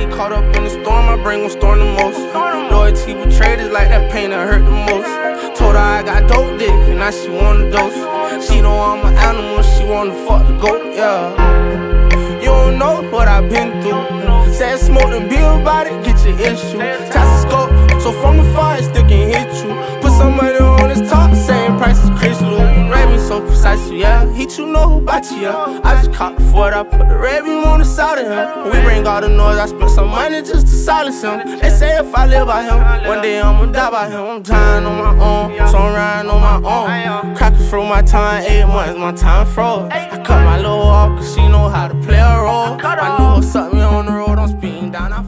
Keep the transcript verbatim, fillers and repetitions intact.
get caught up in the storm, my brain gon' storm the most. Loyalty betrayed is like that pain that hurt the most. Told her I got dope dick, and now she want a dose. She know I'm an animal, she wanna fuck the goat, yeah. You don't know what I've been through. Said smoke and be about it, get your issue. Test the scope, so from the fire it still can hit you. Put some money on his top, same price as Chris Lou. Red beam so precisely, yeah. Hit you know who bought you, yeah. I just caught the Ford, I put the red beam on the side of him. We bring all the noise, I spent some money just to silence him. They say if I live by him, one day I'ma die by him. I'm dying on my own, so I'm riding on my own. Cracking through my time, eight months, my time froze. I cut my little off, cause she know how to play a role. I knew it sucked me on the road, I'm speeding down.